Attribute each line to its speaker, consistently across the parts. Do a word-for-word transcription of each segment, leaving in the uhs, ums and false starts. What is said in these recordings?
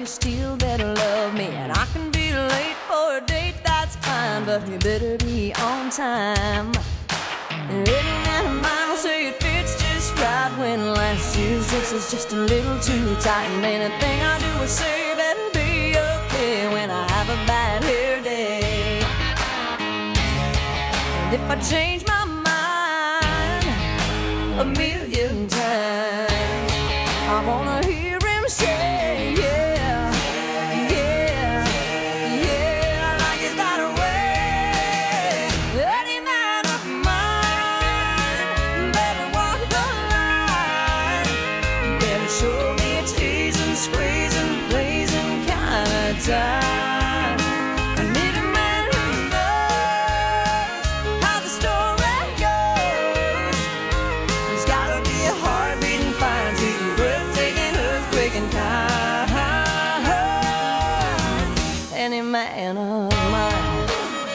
Speaker 1: you still better love me. And I can be late for a date, that's fine, but you better be on time. And every man of mine will say it fits just right when last year's dress is just a little too tight. And anything I do or say better be okay when I have a bad hair day. And if I change my mind a million times, I wanna hear him say, yeah, yeah, yeah, I like it that way. Any man of mine better walk the line, better show me a teasing, squeezing, blazing kind of time. I need a man who knows how the story goes. There's gotta be a heart beating fine, sweet, breathtaking, earthquaking kind. Any man of mine.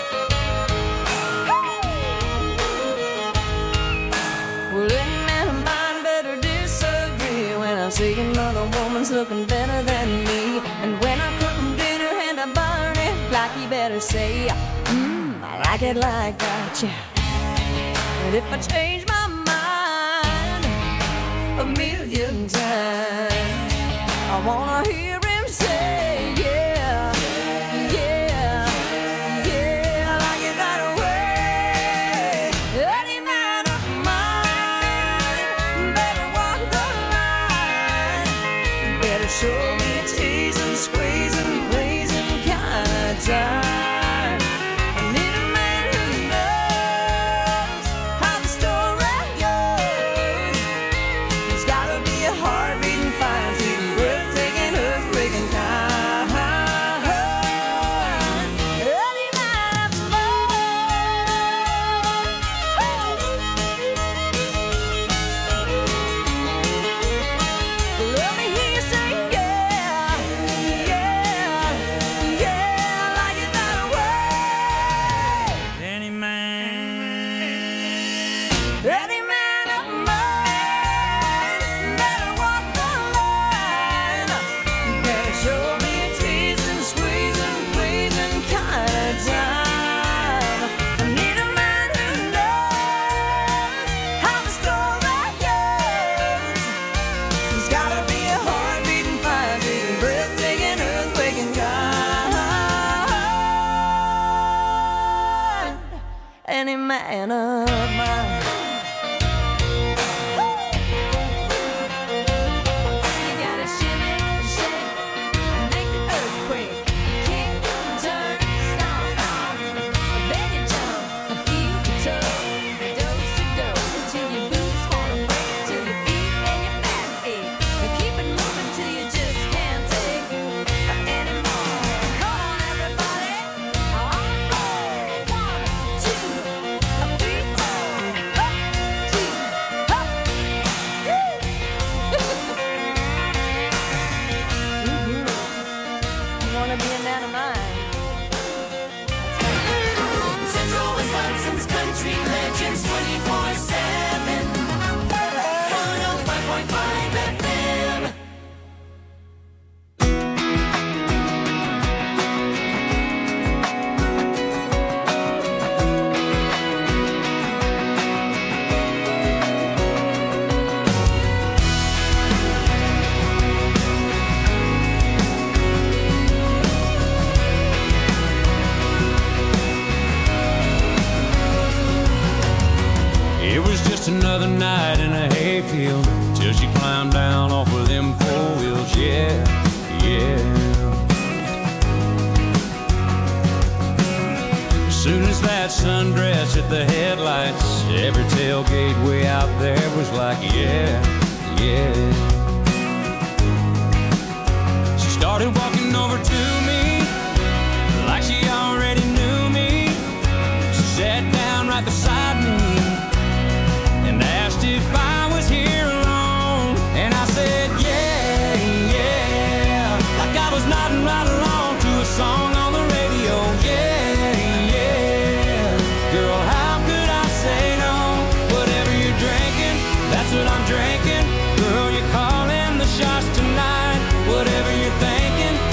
Speaker 1: Well, any man of mine better disagree when I see another woman's looking better than me. And when I cook him dinner and I burn it like, he better say, mmm, I like it like that, yeah. But if I change my mind a million times, I wanna hear him say, yeah, yeah, yeah, I like it that way. Any man of mine better walk the line, better show me a teasing, squeezing, blazing kind of time. I need a man who knows how the story goes. There's gotta be a heart beating fine, sweet, breathtaking, earthquaking kind. Any man of mine. Let me hear you say, yeah, yeah, yeah, I like it that way.
Speaker 2: Any man.
Speaker 1: Any man of mine better walk the line, better show me a teasing, squeezing, pleasing kind of time. I need a man who knows how the story goes. There's gotta be a heart beating fine, beating, breathtaking, earthquaking kind. Any man of mine. You gotta shimmy, shake, make the earthquake, kick, turn, stomp, stomp, then you jump, keep your toe, dose to dose, until your boots wanna break, till your feet and your back ache, and keep it moving till you just can't take anymore. Come on, everybody, on go, one, two, three, four, up, two, up, woo. You wanna be a man of mine?
Speaker 3: Central Wisconsin's country legends twenty-four seven. one oh five point five F M.
Speaker 2: It was just another night in a hayfield till she climbed down off of them four wheels. Yeah, yeah. As soon as that sundress hit the headlights, every tailgate way out there was like, yeah, yeah. She started walking over to me like she already knew me. She sat down right beside me and asked if I was here alone. And I said, yeah, yeah, like I was nodding right along to a song on the radio. Yeah, yeah, girl, how could I say no? Whatever you're drinking, that's what I'm drinking. Girl, you're calling the shots tonight. Whatever you're thinking,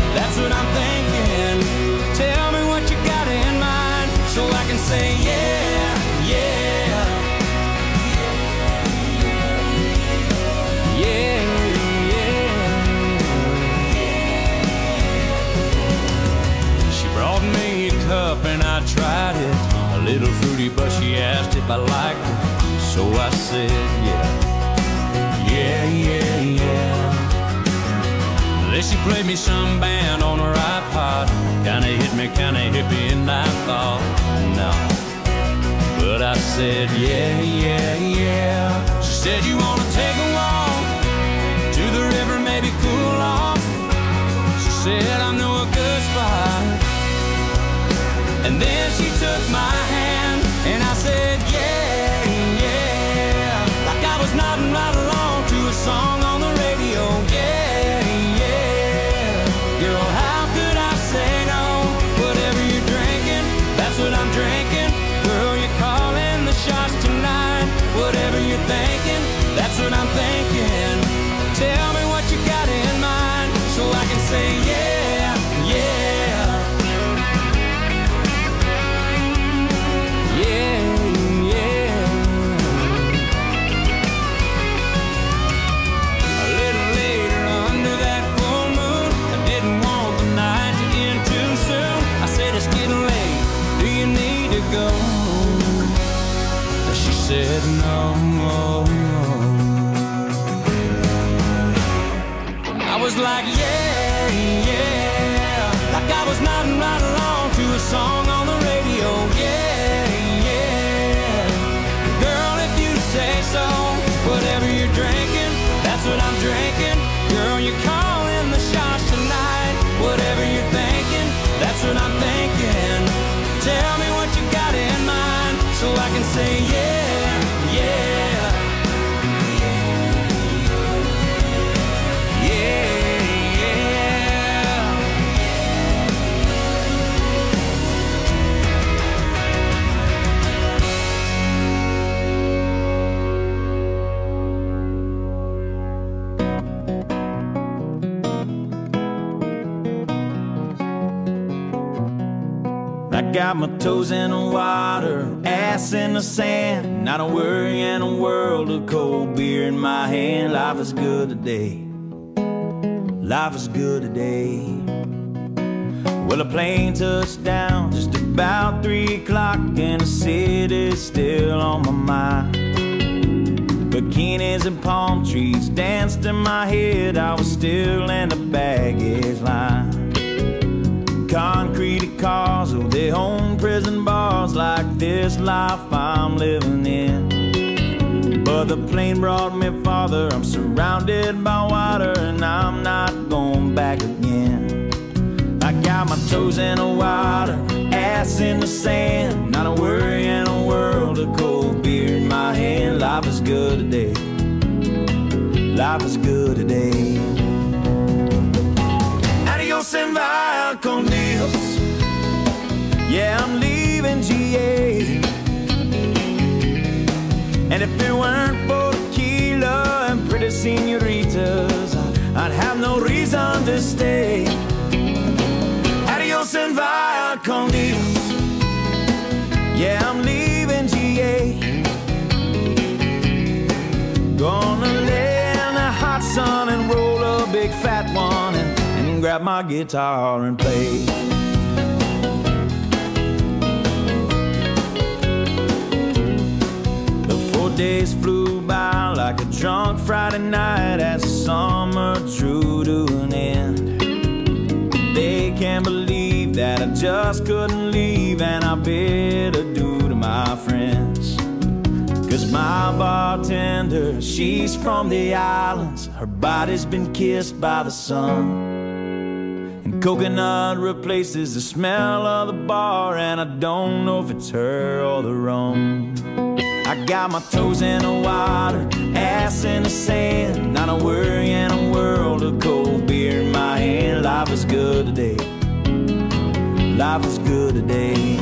Speaker 2: I tried it. A little fruity, but she asked if I liked it. So I said, yeah, yeah, yeah, yeah. Then she played me some band on her iPod. Kinda hit me, kinda hippie, and I thought, no. But I said, yeah, yeah, yeah. She said, you wanna take a walk to the river, maybe cool off. She said, I know a good spot. And then she took my hand, and I said, yeah, yeah. Like I was nodding right along to a song on the radio, yeah, yeah. Girl, how could I say no? Whatever you're drinking, that's what I'm drinking. Girl, you're calling the shots tonight. Whatever you're thinking, that's what I'm thinking. Tell me what you got in mind, so I can say yeah, yeah. Yeah, yeah. A little later under that full moon, I didn't want the night to end too soon. I said it's getting late, do you need to go? She said no, no, no. I was like yeah, yeah. Like I was nodding right along to a song on the radio, yeah, yeah. Girl, if you say so, whatever you're drinking, that's what I'm drinking. Girl, you're calling the shots tonight. Whatever you're thinking, that's what I'm thinking. Tell me what you got in mind, so I can say yeah, yeah.
Speaker 4: I got my toes in the water, ass in the sand, not a worry in a world of cold beer in my hand. Life is good today, life is good today. Well, a plane touched down just about three o'clock, and the city's still on my mind. Bikinis and palm trees danced in my head, I was still in the baggage line. Concrete cars, oh, they own prison bars, like this life I'm living in. But the plane brought me farther, I'm surrounded by water, and I'm not going back again. I got my toes in the water, ass in the sand, not a worry in a world of cold beer in my hand. Life is good today, life is good today. Adios and via con Dios. Yeah, I'm leaving G A. And if it weren't for tequila and pretty senoritas, I'd have no reason to stay. Adios and via con Dios. Yeah, I'm leaving G A. Gonna lay in the hot sun and roll a big fat one, and grab my guitar and play. The four days flew by like a drunk Friday night as the summer drew to an end. They can't believe that I just couldn't leave, and I bid adieu to my friends. Cause my bartender, she's from the islands, her body's been kissed by the sun. Coconut replaces the smell of the bar, and I don't know if it's her or the rum. I got my toes in the water, ass in the sand, not a worry in a world of cold beer in my hand. Life is good today, life is good today.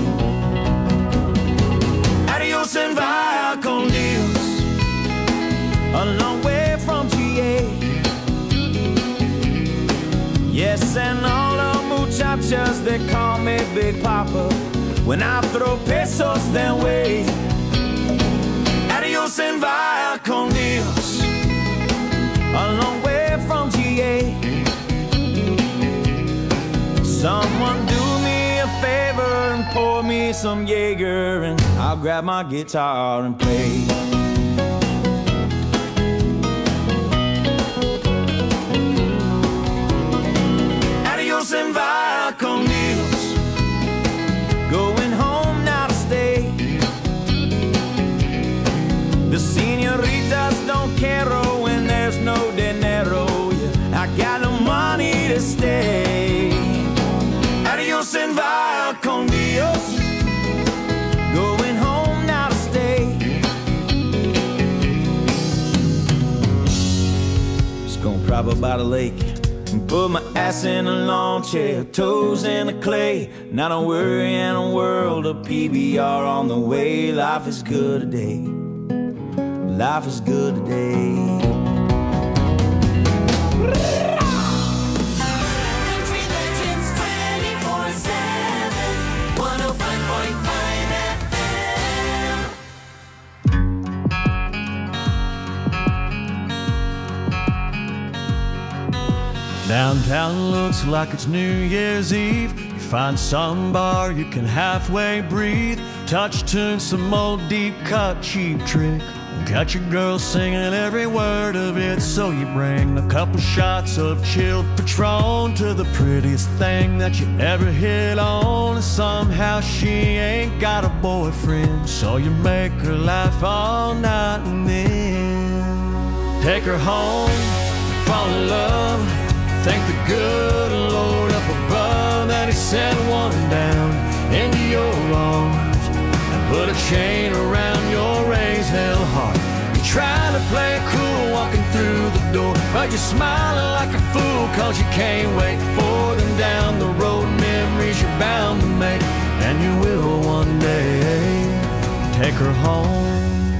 Speaker 4: Adios and via con Dios. A long way from G A. Yes, and all the muchachas, they call me Big Papa when I throw pesos their way. Adios and via con Dios. A long way from G A. Someone do me a favor and pour me some Jaeger and I'll grab my guitar and play. Adios and via con Dios, going home now to stay. The senoritas don't care when there's no dinero. Yeah, I got no money to stay. Adios and via con Dios, going home now to stay. Just gonna prop up by the lake and put my ass in a lawn chair, toes in the clay. Not a worry in a world of P B R on the way. Life is good today. Life is good today.
Speaker 3: Country Legends twenty-four seven, one oh five point five F M.
Speaker 5: Downtown looks like it's New Year's Eve. You find some bar you can halfway breathe. Touch tune, some old deep cut cheap trick. Got your girl singing every word of it. So you bring a couple shots of chilled Patron to the prettiest thing that you ever hit on. And somehow she ain't got a boyfriend, so you make her laugh all night and then take her home, fall in love. Thank the good Lord up above that he sent one down into your arms and put a chain around your raised hell heart. You're trying to play it cool walking through the door, but you're smiling like a fool cause you can't wait for them down the road. Memories you're bound to make, and you will one day take her home.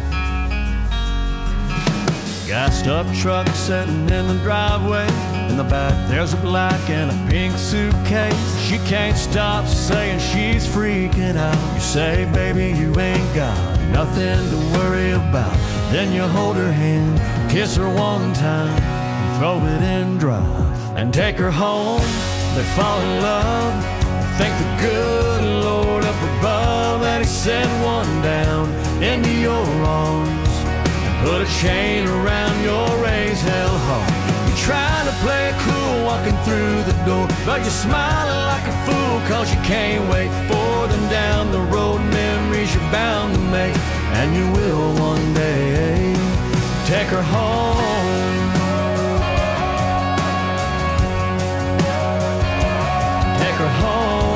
Speaker 5: Gassed up truck sitting in the driveway. In the back there's a black and a pink suitcase. She can't stop saying she's freaking out. You say, baby, you ain't got nothing to worry about. Then you hold her hand, kiss her one time, and throw it in drive and take her home. They fall in love. Thank the good Lord up above that he sent one down into your arms. Put a chain around your raised hell heart. You're trying to play it cool walking through the door, but you're smiling like a fool cause you can't wait for them down the road. Memories you're bound to make, and you will one day take her home. Take her home.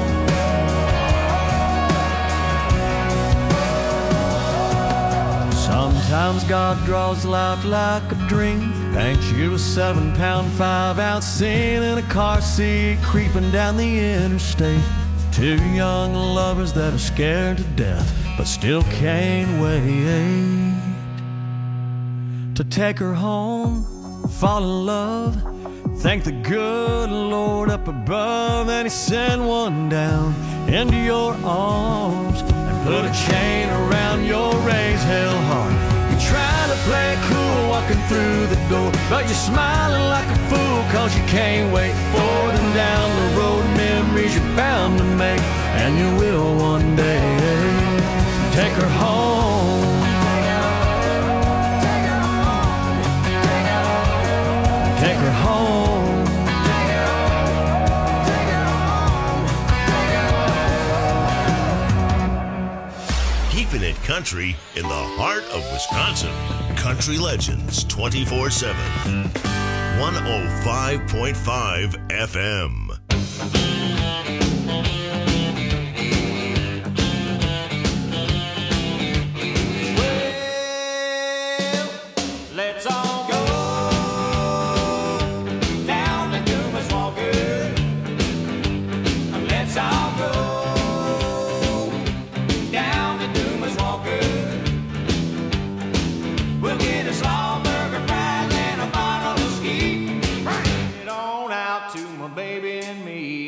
Speaker 5: Sometimes God draws life like a dream, paints you a seven pound, five ounce scene in a car seat, creeping down the interstate. Two young lovers that are scared to death, but still can't wait to take her home, fall in love. Thank the good Lord up above that he sent one down into your arms and put a chain around your raised hell heart. Trying to play it cool walking through the door, but you're smiling like a fool cause you can't wait for them down the road. Memories you're bound to make, and you will one day take her home. Take her home.
Speaker 6: Keeping it country in the heart of Wisconsin. Country Legends twenty-four seven. one oh five point five F M.
Speaker 4: Well, let's all go down to Dumas Walker. Let's all go down to Dumas Walker. We'll get a slaw burger, fries, and a bottle of ski. Bring it on out to my baby and me.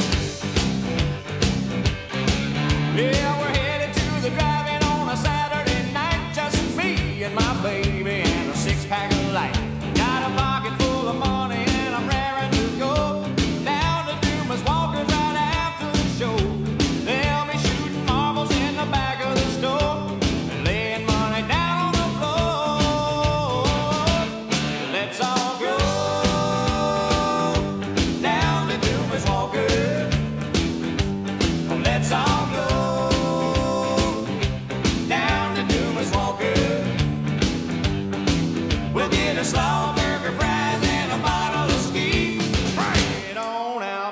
Speaker 4: Yeah, we're headed to the drive-in on a Saturday night. Just me and my baby and a six-pack of light. Got a pocket full of money and I'm raring to go down to Dumas Walker right after the show. They'll be shooting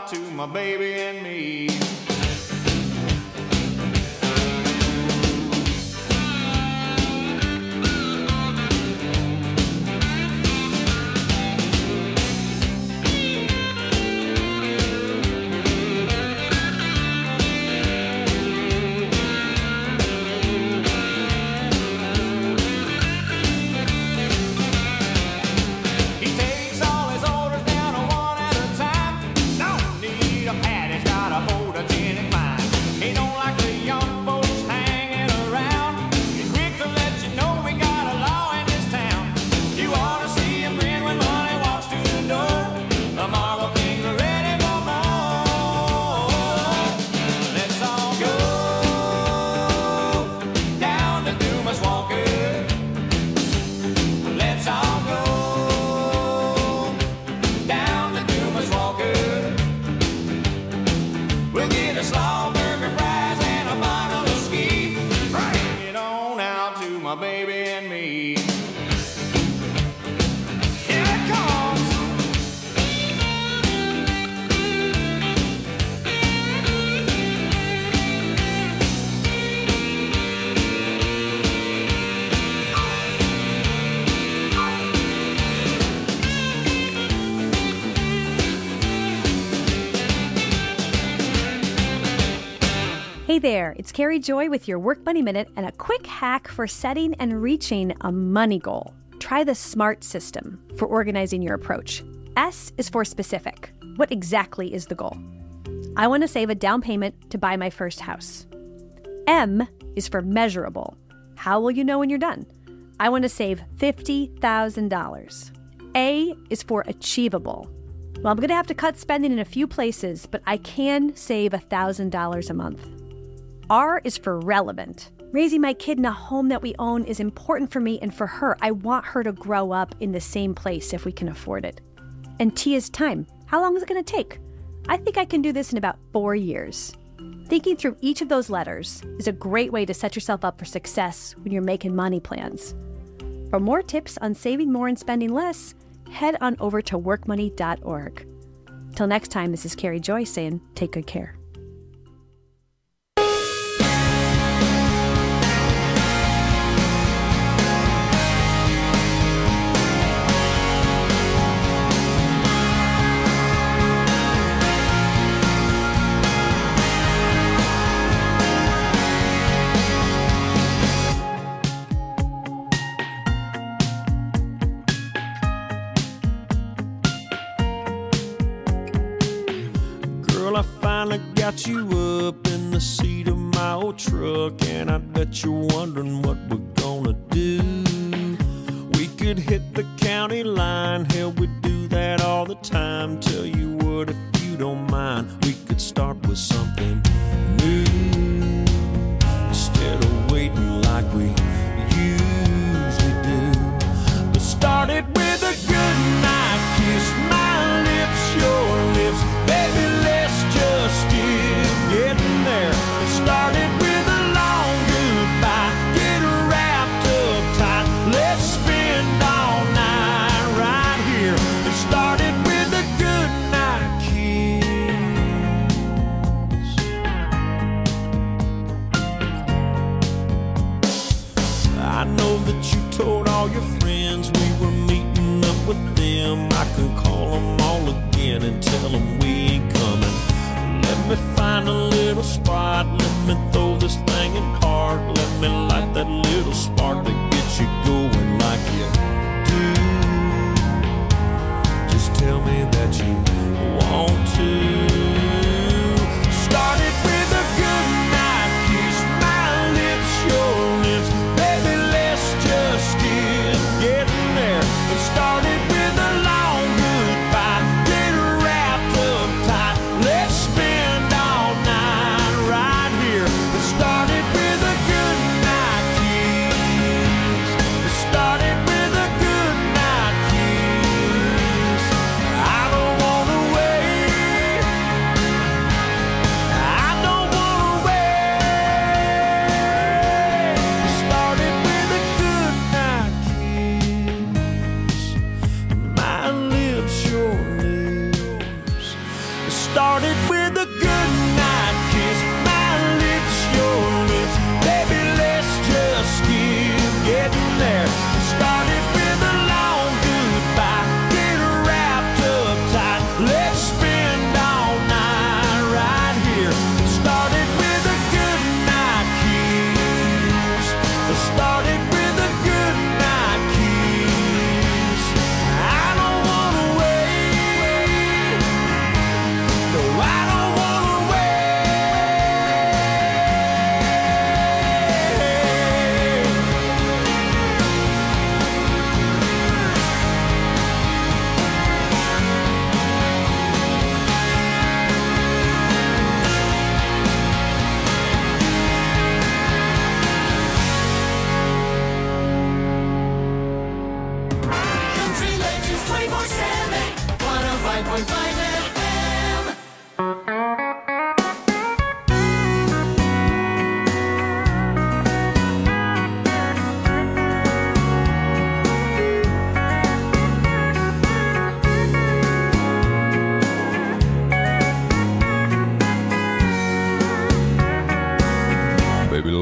Speaker 4: out to my baby and me.
Speaker 7: Hey there, it's Carrie Joy with your Work Money Minute and a quick hack for setting and reaching a money goal. Try the SMART system for organizing your approach. S is for specific. What exactly is the goal? I want to save a down payment to buy my first house. M is for measurable. How will you know when you're done? I want to save fifty thousand dollars. A is for achievable. Well, I'm going to have to cut spending in a few places, but I can save one thousand dollars a month. R is for relevant. Raising my kid in a home that we own is important for me and for her. I want her to grow up in the same place if we can afford it. And T is time. How long is it going to take? I think I can do this in about four years. Thinking through each of those letters is a great way to set yourself up for success when you're making money plans. For more tips on saving more and spending less, head on over to work money dot org. Till next time, this is Carrie Joy saying, take good care.
Speaker 5: I finally got you up in the seat of my old truck, and I bet you're wondering what we're gonna do. We could hit the county line, hell, we do that all the time. Tell you what, if you don't mind, we could start with something new instead of waiting like we usually do. Let's start it with a good night kiss, my lips, your lips, baby. Just get getting there. It started with a long goodbye. Get wrapped up tight. Let's spend all night right here. It started with a good night kiss. I know that you told all your friends we were meeting up with them. I can call them all again and tell them we ain't coming. Let me find a little spot, let me throw this thing in park, let me light that little spark that gets you going like you do. Just tell me that you want to. Start it with a good night kiss, my lips, your lips, baby, let's just get getting there. And start it with a long goodbye, get wrapped up tight, let's spin. Started with a good night kiss.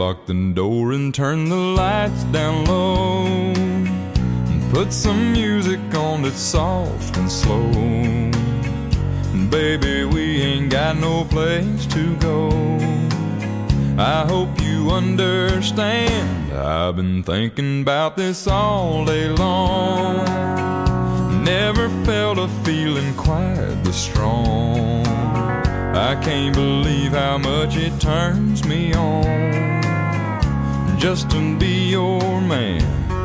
Speaker 8: lock the door and turn the lights down low, and put some music on that's soft and slow. And baby, we ain't got no place to go. I hope you understand, I've been thinking about this all day long. Never felt a feeling quite this strong. I can't believe how much it turns me on just to be your man.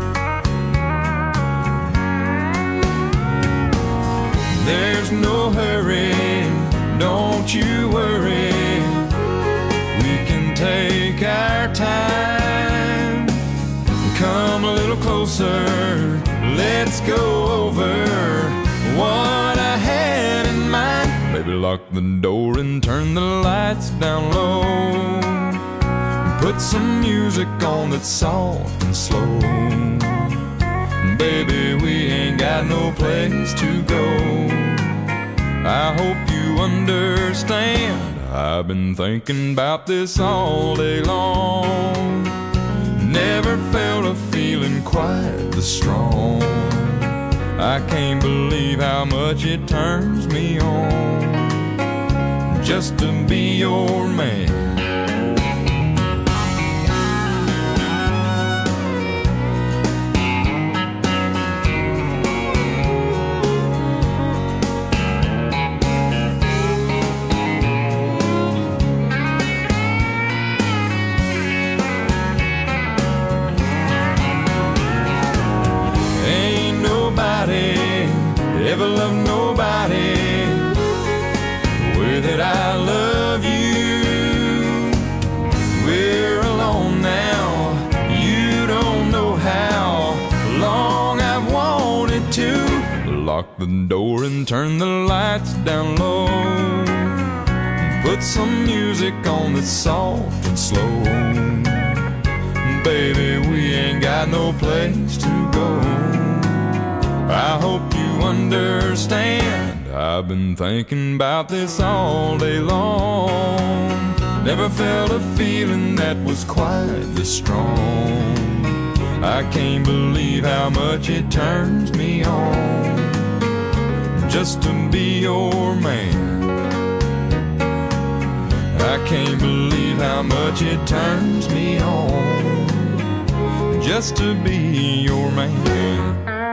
Speaker 8: There's no hurry, don't you worry. We can take our time. Come a little closer, let's go over what I had in mind. Baby, lock the door and turn the lights down low, put some music on that's soft and slow. Baby, we ain't got no place to go. I hope you understand, I've been thinking about this all day long. Never felt a feeling quite this strong. I can't believe how much it turns me on just to be your man. Ever love nobody the way that I love you. We're alone now, you don't know how long I've wanted to. Lock the door and turn the lights down low, put some music on that's soft and slow. Baby, we ain't got no place to go. I hope you understand, I've been thinking about this all day long. Never felt a feeling that was quite this strong. I can't believe how much it turns me on just to be your man. I can't believe how much it turns me on just to be your man.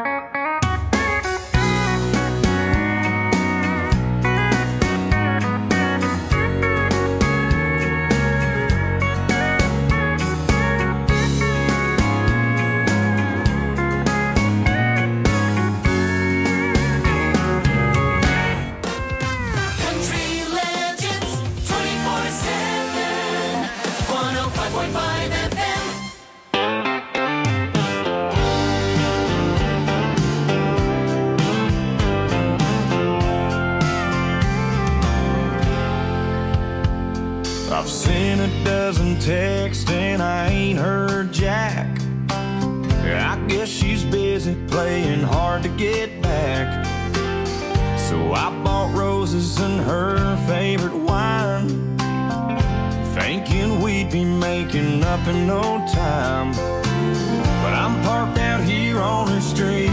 Speaker 4: I've sent a dozen texts and I ain't heard Jack. I guess she's busy playing hard to get back. So I bought roses and her favorite wine, thinking we'd be making up in no time. But I'm parked out here on the street.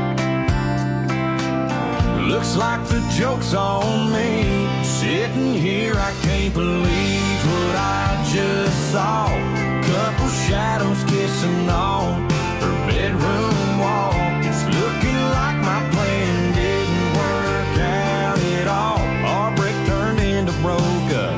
Speaker 4: Looks like the joke's on me. Sitting here, I can't believe what I just saw. Couple shadows kissing on her bedroom wall. It's looking like my plan didn't work out at all. Our break turned into broke up.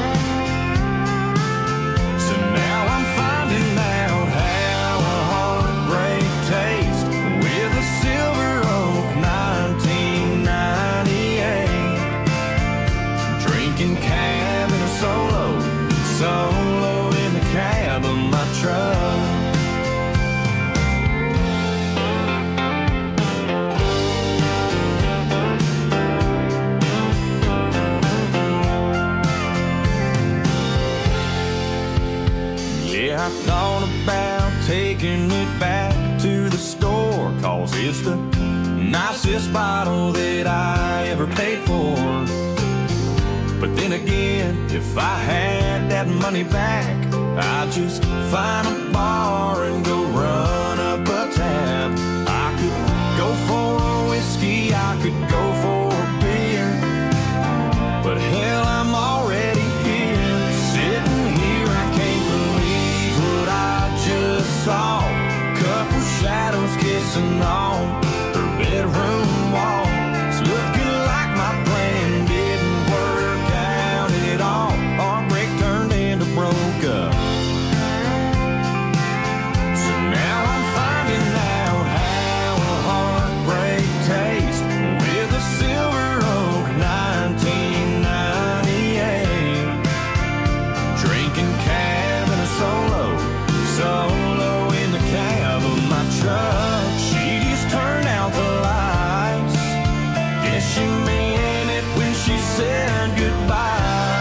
Speaker 4: So now I'm finding out how a heartbreak tastes with a Silver Oak nineteen ninety-eight. Drinking cab in a solo, solo in the cab of my truck. Yeah, I thought about taking it back to the store, 'cause it's the nicest bottle that I ever paid for. But then again, if I had that money back, I'd just find a bar and go run up a tab. I could go for a whiskey, I could go for a beer, but hell, I'm already here, sitting here. I can't believe what I just saw. Couple shadows kissing on her bedroom wall. It's looking like my plan didn't work out at all. Heartbreak turned into broke up. So now I'm finding out how a heartbreak tastes with a Silver Oak nineteen ninety-eight. Drinking cab and a solo, solo in the cab of my truck. She just turned out the lights. Guess she meant it when she said goodbye.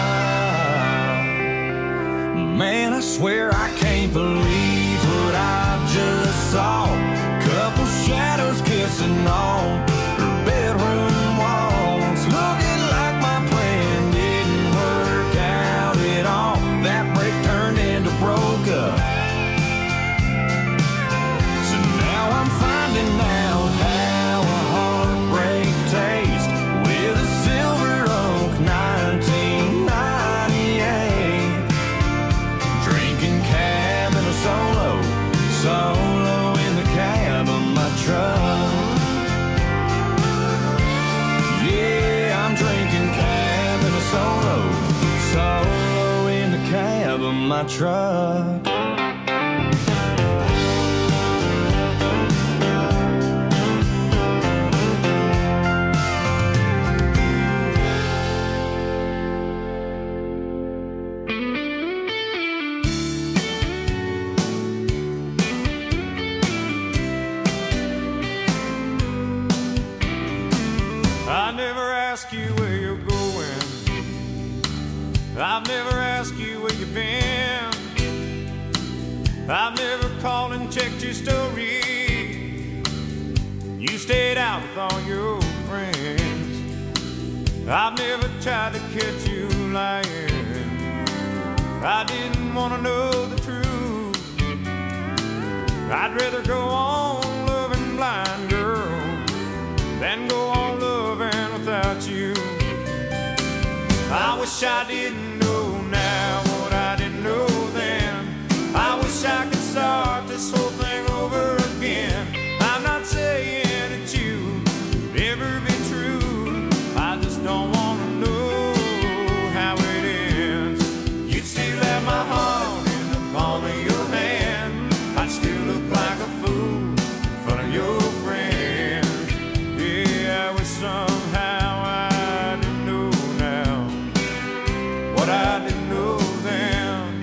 Speaker 4: Man, I swear I can't believe what I just saw. Couple shadows kissing on her bedroom walls. Looking like my plan didn't work out at all. That break turned into broke up. So now I'm finding out how a heartbreak tastes with a Silver Oak nineteen ninety-eight. Drinking cab and a solo, solo in the cab of my truck. Yeah, I'm drinking cab and a solo, solo in the cab of my truck.
Speaker 9: I never ask you where you're going. I've never asked you where you've been. I've never called and checked your story. You stayed out with all your friends. I've never tried to catch you lying. I didn't want to know the truth. I'd rather go on loving blind, girl, than go on loving without you. I wish I didn't know now what I didn't know then. I wish I could start this whole thing over again. I'm not saying that you could ever be true. I just don't want to know how it ends. You'd still have my heart in the palm of your hand. I'd still look like a fool in front of your friends. Yeah, I wish somehow I didn't know now what I didn't know then.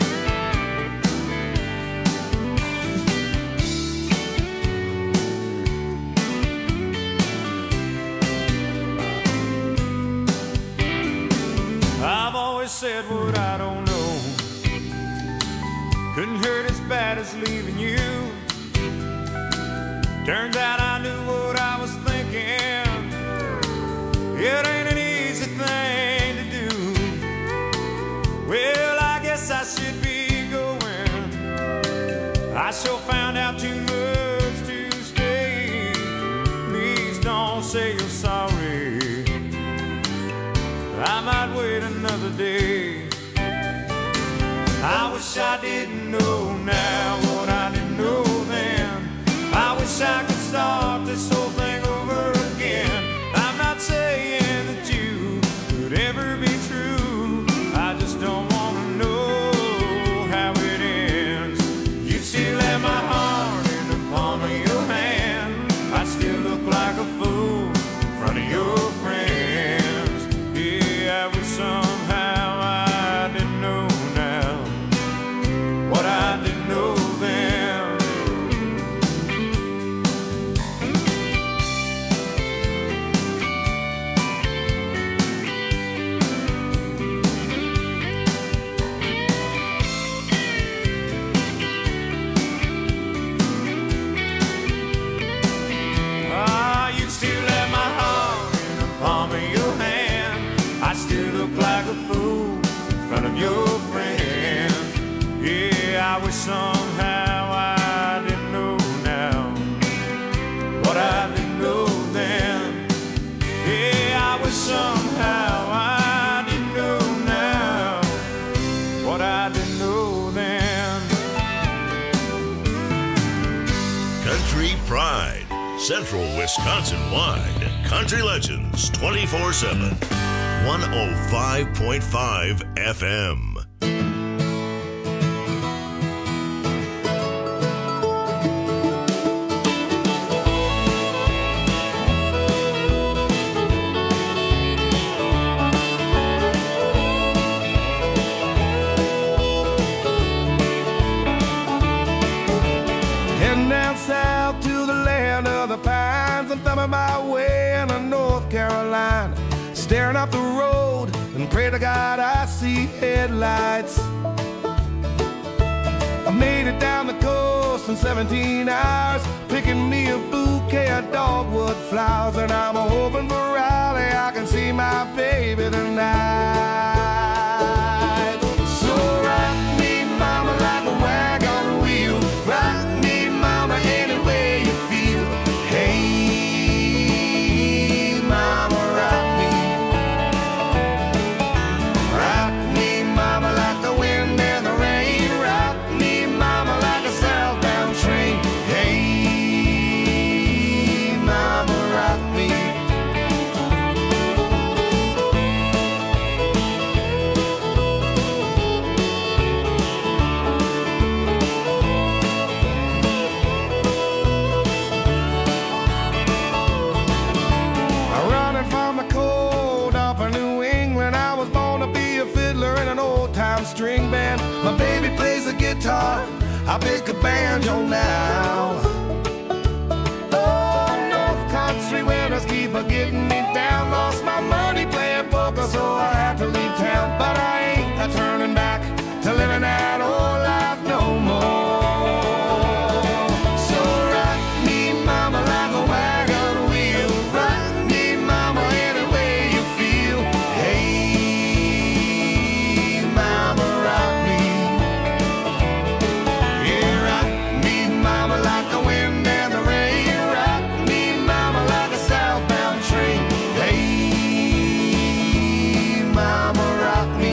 Speaker 9: I've always said what I don't know. Couldn't hurt as bad as leaving you. Turns out I knew what I was thinking. It ain't an easy thing to do. Well, I guess I should be going. I sure found out too much to stay. Please don't say you're sorry. I might wait another day. I wish I didn't know now what I didn't know then. I wish I could start this whole thing over again. I'm not saying that you could ever be true. I just don't want to know how it ends. You still have my heart in the palm of your hand. I still look like a fool in front of your friends. Yeah, I wish somehow I didn't know now what I didn't know then. Ah, you still have my heart in the palm of your hand. I still look like a fool in front of your friends. Yeah. I wish somehow I didn't know now what I didn't know then. Yeah, I wish somehow I didn't know now what I didn't know then.
Speaker 6: Country Pride, Central Wisconsin-wide. Country Legends twenty-four seven. one oh five point five F M.
Speaker 10: Heading down south to the land of the pines and thumbing my way into North Carolina. Staring up the road and pray to God I see headlights. I made it down the coast in seventeen hours, picking me a bouquet of dogwood flowers. And I'm hoping for Raleigh I can see my baby tonight. So rock me, mama, like a wagon wheel. Rock me, mama, any way you feel. Hey, mama, rock me. Rock me, mama, like the wind and the rain. Rock me, mama, like a southbound train. Hey, mama, rock me. Running from the cold up in New England, I was born to be a fiddler in an old-time string band. My baby plays the guitar, I pick a banjo now. Oh, North Country winters keep a getting me down. Lost my money playing poker, so I had to leave town. But I ain't a turning back to living that old life no more. So rock me, mama, like a wagon wheel. Rock me, mama, any way you feel. Hey, mama, rock me. Yeah, rock me, mama, like the wind and the rain. Rock me, mama, like a southbound train. Hey, mama, rock me.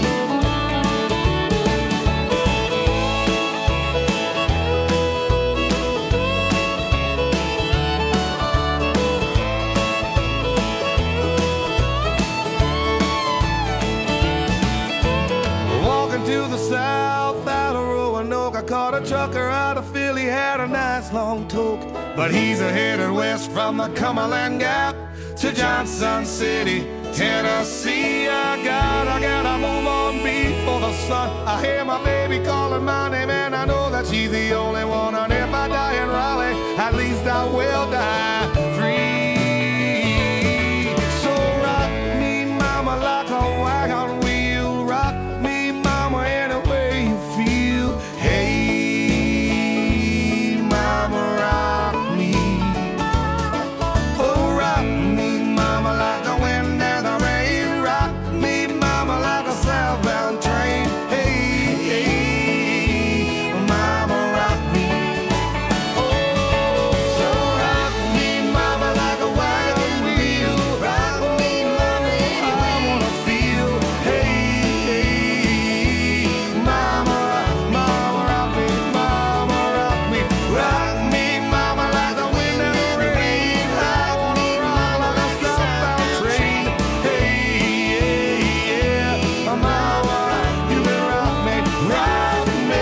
Speaker 10: Walking to the south out of Roanoke, I caught a trucker out of Philly, had a nice long toke. But he's a headed west from the Cumberland Gap to Johnson City, Tennessee. I got, I gotta move on before the sun. I hear my baby calling my name and I know that she's the only one. And if I die in Raleigh, at least I will die free. So rock me, mama, like a wagon wheel. Rock me, mama, any way you feel. Hey, mama, rock me. Oh, rock me, mama, like the wind and the rain. Rock me, mama, like a southbound train. Hey, hey, mama, rock me. Oh, so rock me, mama, like a wagon wheel. Rock me, mama, I wanna feel. Hey, hey, mama, mama, rock me, mama, rock me. Rock me, mama, like the wind and the rain. I wanna rock like a southbound train. Hey, yeah, yeah, mama, you can rock me, rock me.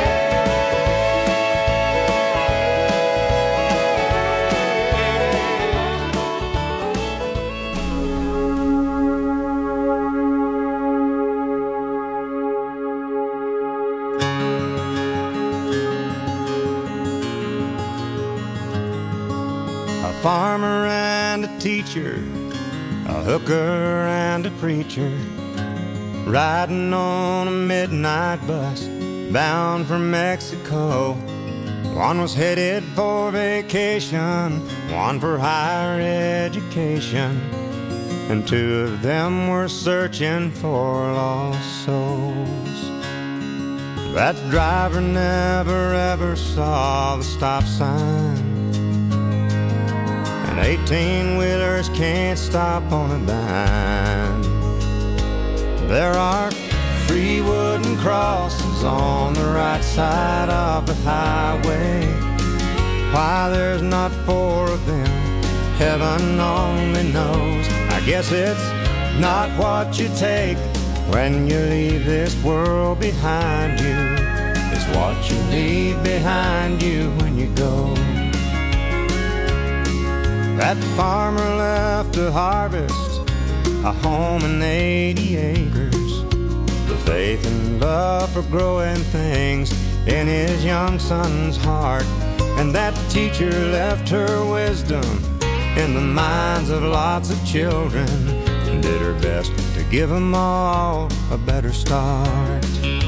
Speaker 11: A farmer and a teacher, a hooker and a preacher, riding on a midnight bus bound for Mexico. One was headed for vacation, one for higher education, and two of them were searching for lost souls. That driver never ever saw the stop sign, and eighteen-wheelers can't stop on a dime. There are three wooden crosses on the right side of the highway. Why there's not four of them, heaven only knows. I guess it's not what you take when you leave this world behind you. It's what you leave behind you when you go. That farmer left to harvest a home and eighty acres, the faith and love for growing things in his young son's heart. And that teacher left her wisdom in the minds of lots of children, and did her best to give them all a better start.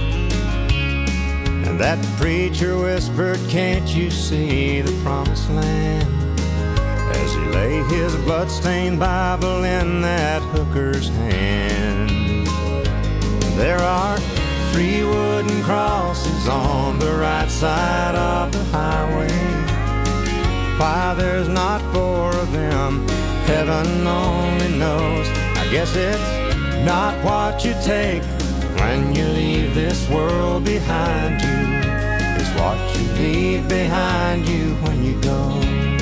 Speaker 11: And that preacher whispered, can't you see the promised land, as he lay his bloodstained Bible in that hooker's hand. There are three wooden crosses on the right side of the highway. Why there's not four of them, heaven only knows. I guess it's not what you take when you leave this world behind you. It's what you leave behind you when you go.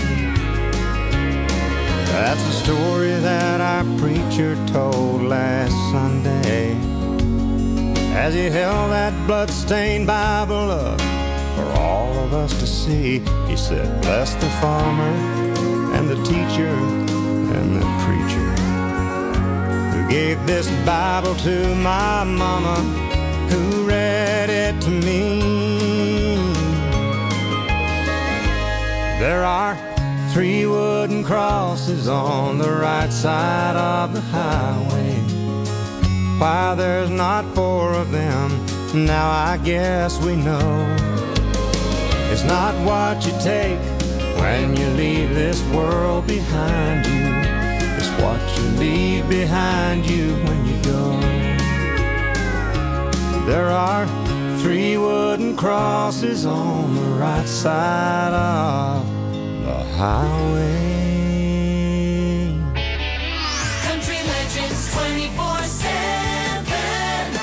Speaker 11: That's the story that our preacher told last Sunday, as he held that bloodstained Bible up for all of us to see. He said, bless the farmer and the teacher and the preacher who gave this Bible to my mama, who read it to me. There are three wooden crosses on the right side of the highway. Why there's not four of them, now I guess we know. It's not what you take when you leave this world behind you. It's what you leave behind you when you go. There are three wooden crosses on the right side of the highway.
Speaker 3: Country Legends twenty-four seven.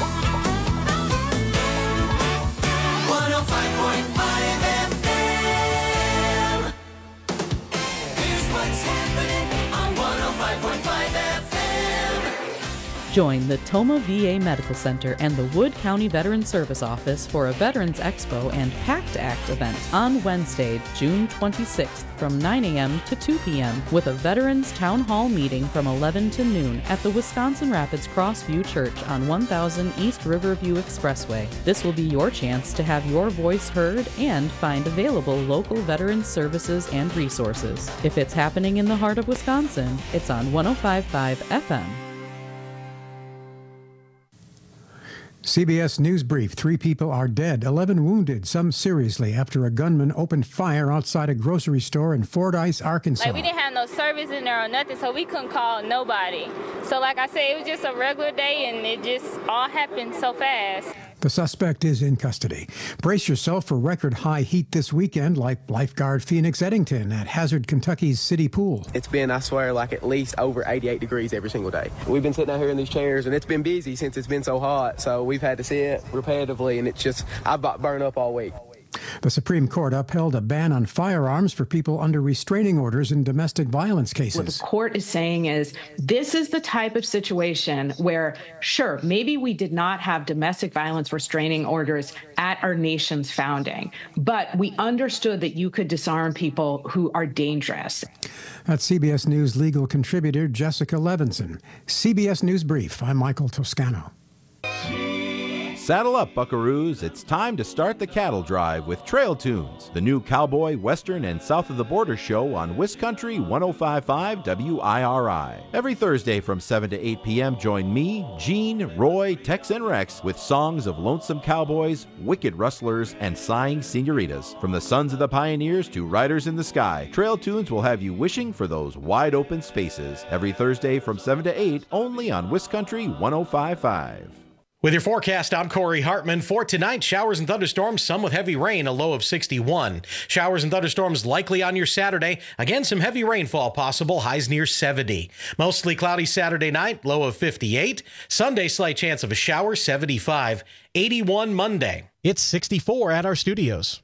Speaker 3: one oh five point five F M. Here's what's happening on one oh five point five F M.
Speaker 12: Join the Toma V A Medical Center and the Wood County Veterans Service Office for a Veterans Expo and PACT Act event on Wednesday, June twenty-sixth from nine a.m. to two p.m. with a Veterans Town Hall meeting from eleven to noon at the Wisconsin Rapids Crossview Church on one thousand East Riverview Expressway. This will be your chance to have your voice heard and find available local veterans services and resources. If it's happening in the heart of Wisconsin, it's on one oh five point five F M.
Speaker 13: C B S News Brief. Three people are dead, eleven wounded, some seriously, after a gunman opened fire outside a grocery store in Fordyce, Arkansas.
Speaker 14: Like, we didn't have no service in there or nothing, so we couldn't call nobody. So like I said, it was just a regular day, and it just all happened so fast.
Speaker 13: The suspect is in custody. Brace yourself for record-high heat this weekend, like lifeguard Phoenix Eddington at Hazard, Kentucky's City Pool.
Speaker 15: It's been, I swear, like at least over eighty-eight degrees every single day. We've been sitting out here in these chairs, and it's been busy since it's been so hot, so we've had to sit repetitively, and it's just, I've burned up all week.
Speaker 13: The Supreme Court upheld a ban on firearms for people under restraining orders in domestic violence cases.
Speaker 16: What the court is saying is this is the type of situation where, sure, maybe we did not have domestic violence restraining orders at our nation's founding, but we understood that you could disarm people who are dangerous.
Speaker 13: That's C B S News legal contributor Jessica Levinson. C B S News Brief. I'm Michael Toscano.
Speaker 17: Saddle up, buckaroos. It's time to start the cattle drive with Trail Tunes, the new cowboy, western, and south of the border show on Wiscountry one oh five point five W I R I. Every Thursday from seven to eight p.m., join me, Gene, Roy, Tex, and Rex with songs of lonesome cowboys, wicked rustlers, and sighing senoritas. From the sons of the pioneers to riders in the sky, Trail Tunes will have you wishing for those wide open spaces. Every Thursday from seven to eight, only on Wiscountry one oh five point five.
Speaker 18: With your forecast, I'm Corey Hartman. For tonight, showers and thunderstorms, some with heavy rain, a low of sixty-one. Showers and thunderstorms likely on your Saturday. Again, some heavy rainfall possible, highs near seventy. Mostly cloudy Saturday night, low of fifty-eight. Sunday, slight chance of a shower, seventy-five. eighty-one Monday.
Speaker 19: It's sixty-four at our studios.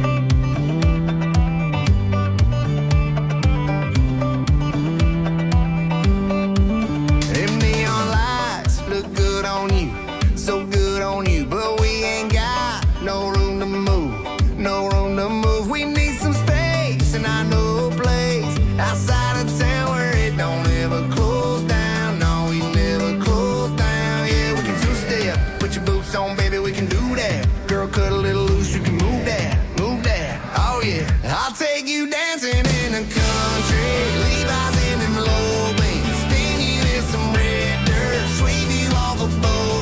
Speaker 10: So good on you, but we ain't got no room to move, no room to move. We need some space, and I know a place outside of town where it don't ever close down. No, we never close down. Yeah, we can two-step, put your boots on, baby, we can do that. Girl, cut a little loose, you can move that, move that. Oh yeah, I'll take you dancing in the country, Levi's in them low beams, spin you in some red dirt, sweep you off a boat.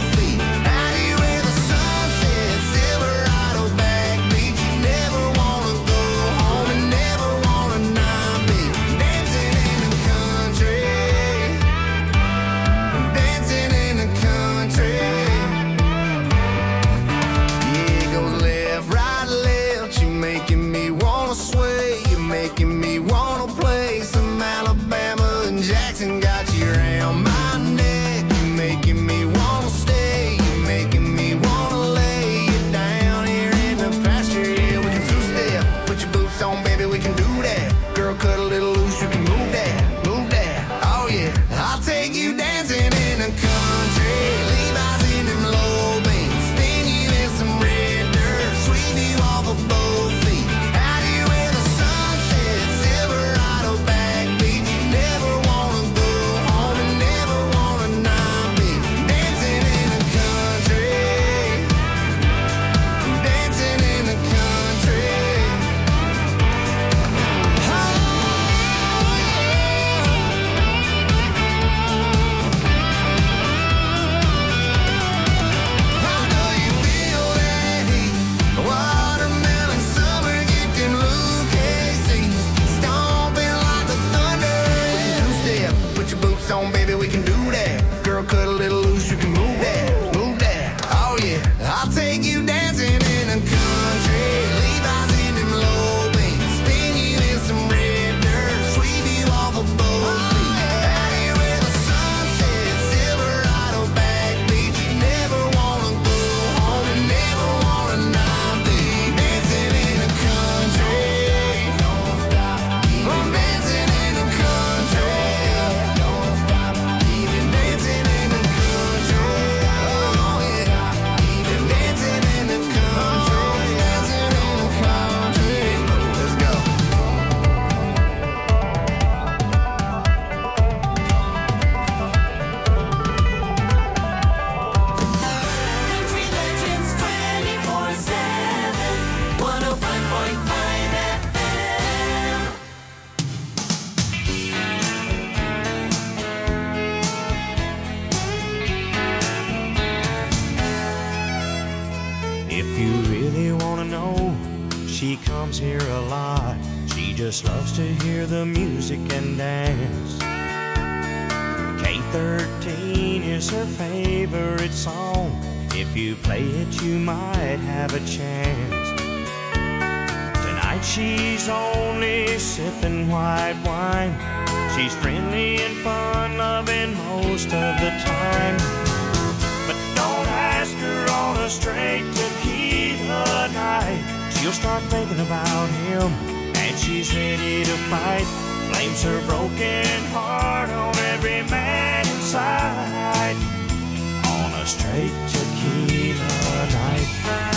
Speaker 11: Loves to hear the music and dance. K thirteen is her favorite song. If you play it, you might have a chance. Tonight she's only sipping white wine. She's friendly and fun-loving most of the time. But don't ask her on a straight tequila night. She'll start thinking about him, and she's ready to fight. Blames her broken heart on every man inside. On a straight tequila night.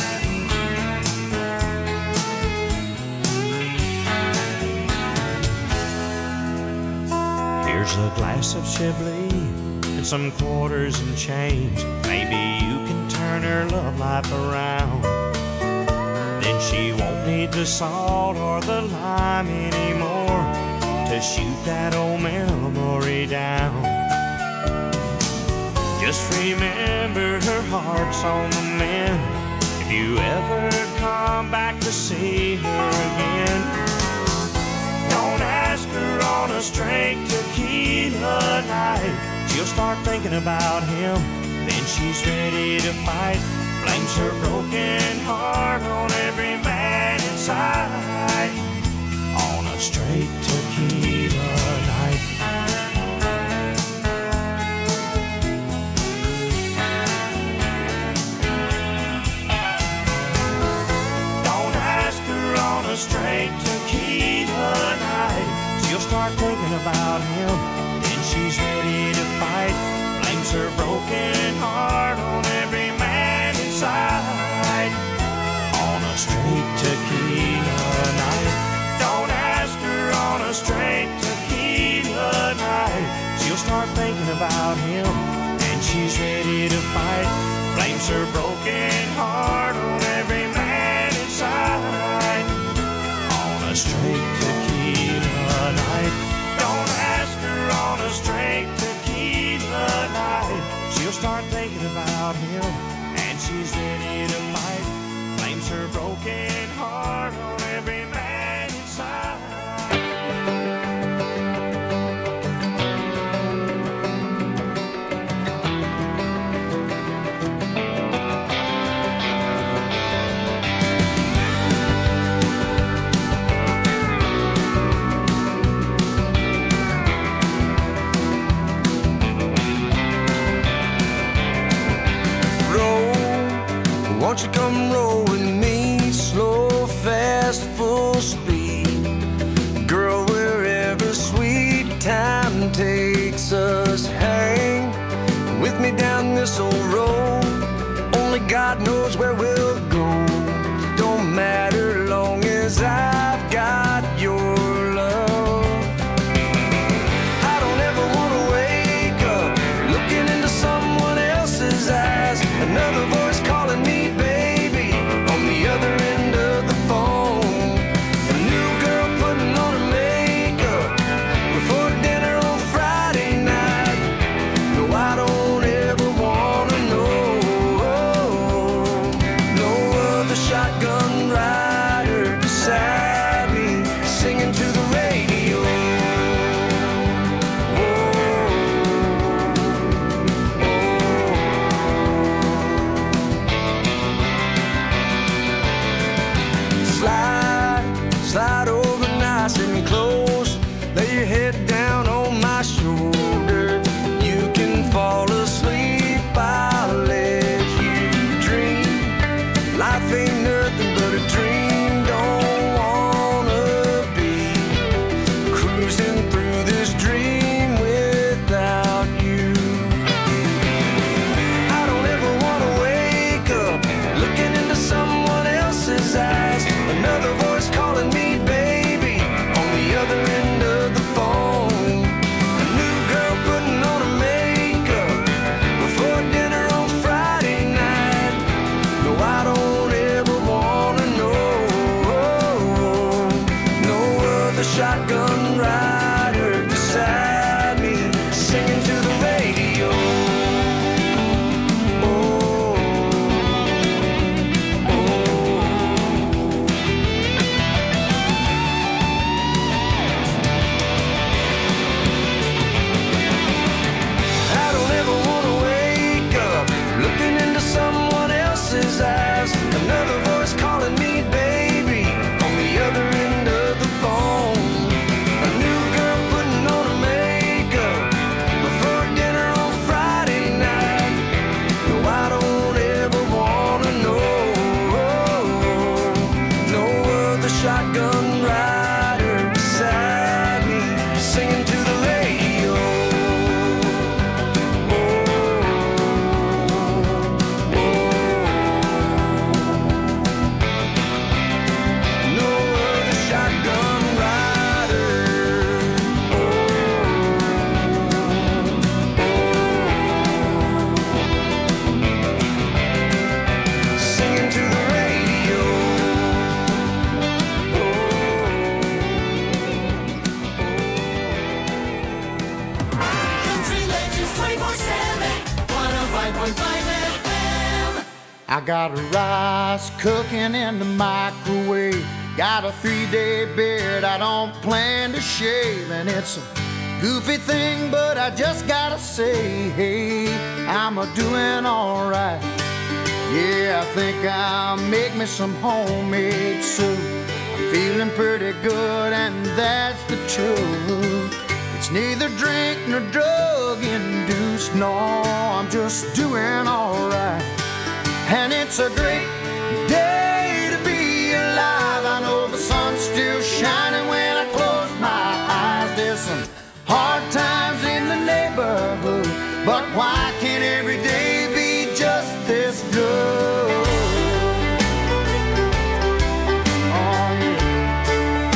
Speaker 11: Here's a glass of Chablis and some quarters and change. Maybe you can turn her love life around. Then she won't need the salt or the lime anymore to shoot that old memory down. Just remember her heart's on the mend if you ever come back to see her again. Don't ask her on a straight tequila night. She'll start thinking about him, then
Speaker 4: she's ready to fight. Blames her broken heart on every man inside. On a straight tequila night. Don't ask her on a straight tequila night. She'll start thinking about him, and she's ready to fight. Blames her broken heart on every man inside. On a straight tequila night. Don't ask her on a straight tequila night. She'll start thinking about him, and she's ready to fight. Blames her broken heart on every man inside. On a straight tequila night. Don't ask her on a straight tequila night. She'll start thinking about him, and she's ready to fight. Blames her broken heart on every man inside. Won't you come roll with me, slow, fast, full speed? Girl, wherever sweet time takes us, hang with me down this old road. Only God knows where we'll go. Don't matter long as I've got your love. I don't ever want to wake up looking into someone else's eyes. Another voice calling me baby on the other end of the phone. A new girl putting on her makeup before dinner on Friday night. No, I don't ever wanna know. No other shotgun rider beside me singing to the radio. Slide over nice and close. Lay your head down on my shoulder. You can fall asleep, I'll let you dream. Life ain't nothing but a dream. Don't wanna be cruising through this dream without you. I don't ever wanna wake up looking into someone else's eyes. Another voice calling me baby on the other end of the phone. A new girl putting on her makeup before dinner on Friday night. No, I don't ever wanna know. No other shotgun rider beside me singing to the radio. Someone else's eyes. Another voice calling me baby on the other end of the phone. A new girl putting on her makeup before dinner on Friday night. No, I don't ever wanna know. No other shotgun rider beside me singing to the radio.
Speaker 20: I got rice cooking in the microwave. Got a three-day beard I don't plan to shave, and it's a Goofy thing, but I just gotta say, hey, I'm a doing alright. Yeah, I think I'll make me some homemade soup. I'm feeling pretty good, and that's the truth. It's neither drink nor drug induced, no, I'm just doing alright. And it's a great day to be alive. I know the sun's still shining when I close my eyes. There's some hard times in the neighborhood, but why can't every day be just this good? Oh yeah.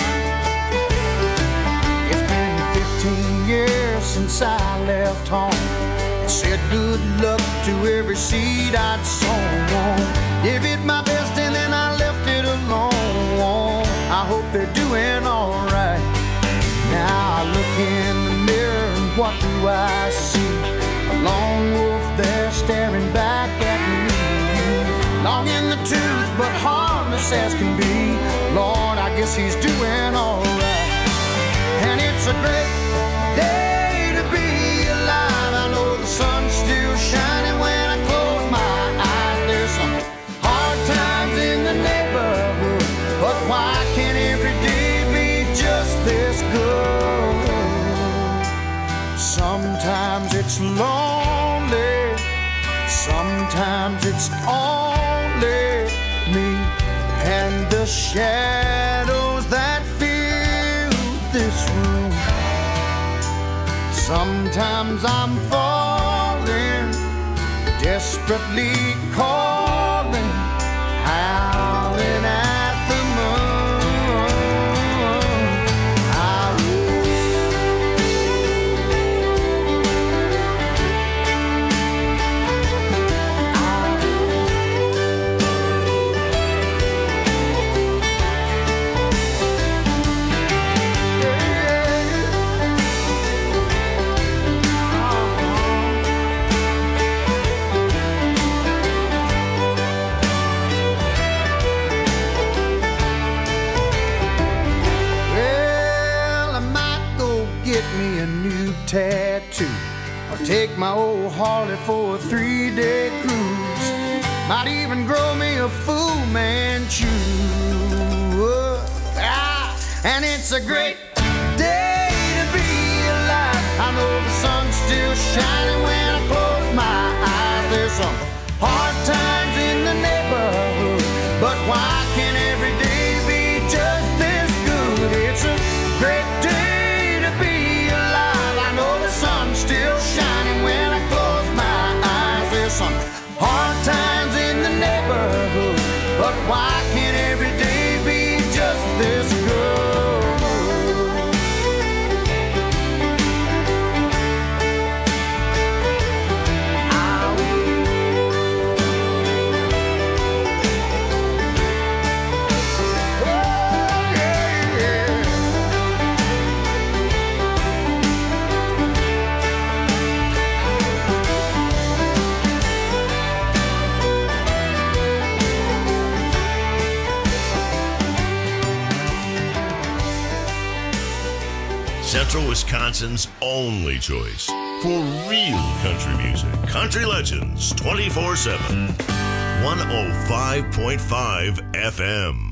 Speaker 20: It's been fifteen years since I left home. I said good luck to every seed I'd sown. Give it my best and then I left it alone. I hope they're doing alright. Now I look in the mirror and what do I see? A lone wolf there staring back at me. Long in the tooth but harmless as can be. Lord, I guess he's doing alright. And it's a great day to be alive. I know the sun's still shining when I close my eyes. There's some hard times in the neighborhood, but why can't every day be just this good? Sometimes it's lonely, sometimes it's only me and the shadows that fill this room. Sometimes I'm falling, desperately calling, howling at the moon. I tattoo, or take my old Harley for a three-day cruise. Might even grow me a Fu Manchu. Ah, and it's a great day to be alive. I know the sun's still shining when I close my eyes. There's some hard times in the neighborhood, but why can't every day be just this good? It's a great day still shining when I close my eyes. There's some hard times in the neighborhood, but why can't every day be just this good?
Speaker 6: Central Wisconsin's only choice for real country music. Country Legends twenty-four seven. one oh five point five F M.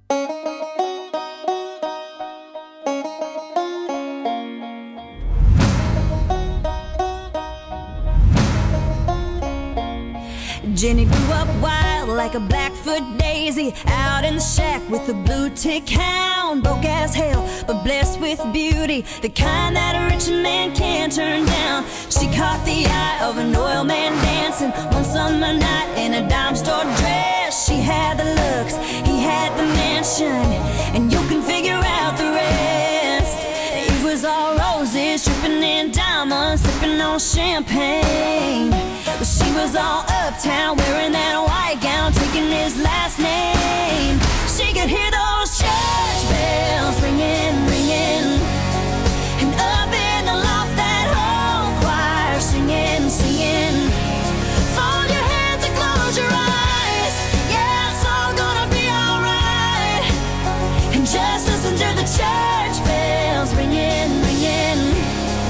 Speaker 1: Jenny grew up wild like a Blackfoot daisy, out in the shack with a blue tick hound. Broke as hell, but blessed with beauty, the kind that a rich man can't turn down. She caught the eye of an oil man dancing one summer night in a dime store dress. She had the looks, he had the mansion, and you can figure out the rest. It was all roses, dripping in diamonds, sipping on champagne. But she was all uptown, wearing that white gown, taking his last name. She could hear those church bells ringing, ringing, and up in the loft that whole choir singing, singing. Fold your hands and close your eyes, yeah, it's all gonna be alright. And just listen to the church bells ringing, ringing.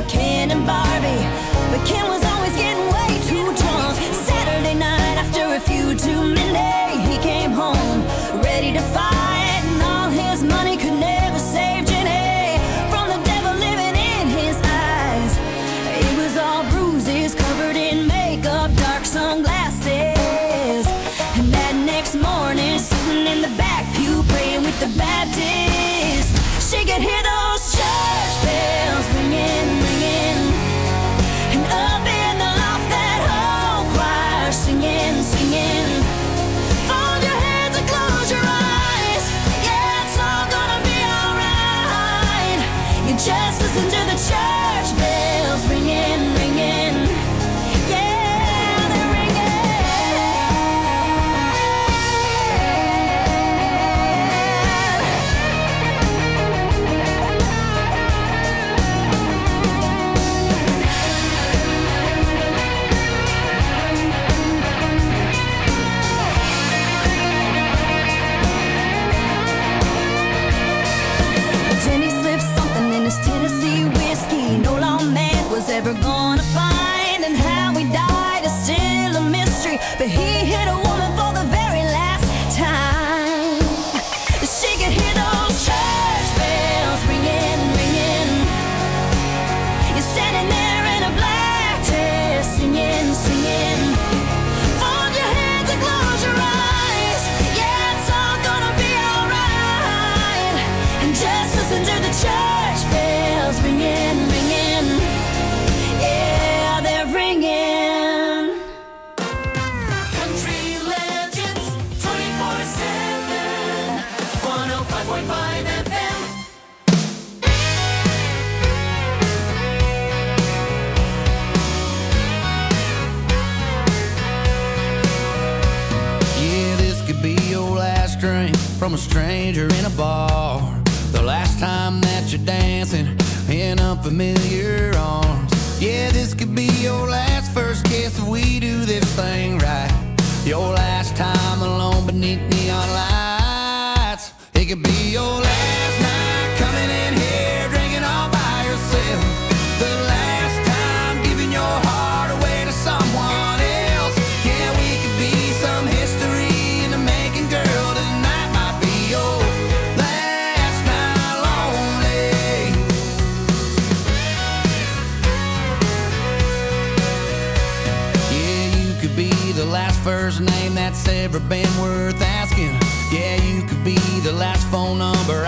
Speaker 1: Ken and Barbie, but Ken was always getting way too drunk. Saturday night after a few too many, he came home ready to fight, and all his money could never save Jenny from the devil living in his eyes. It was all bruises, covered in makeup, dark sunglasses. And that next morning, sitting in the back pew praying with the Baptist, she could hear those church bells ringing, ringing. And up in the loft, that whole choir singing, singing. Fold your hands and close your eyes. Yeah, it's all gonna be alright. You just listen to the church bells ringing, ringing. Yeah, they're ringing. Jenny slipped something in his Tennessee whiskey no lawman was ever gonna find, and how he died is still a mystery, but he hit a woman for the very last time. She could hear those church bells ringing, ringing. You're standing there in a black dress, singing, singing. Fold your hands and close your eyes. Yeah, it's all gonna be alright. And just listen to the church bells ringing, ringing. Yeah, they're ringing.
Speaker 3: Country Legends twenty-four seven, one oh five point five F M.
Speaker 10: Yeah, this could be your last drink from a stranger in a bar. The last time that you're dancing in unfamiliar arms. Yeah, this could be your last first kiss if we do this thing right. Your last time alone beneath neon lights. It could be your last night coming in here drinking all by yourself. The last time giving your heart away to someone else. Yeah, we could be some history in the making, girl. Tonight might be your last night lonely. Yeah, you could be the last first name that's ever been worth asking. Yeah, you could be the last phone number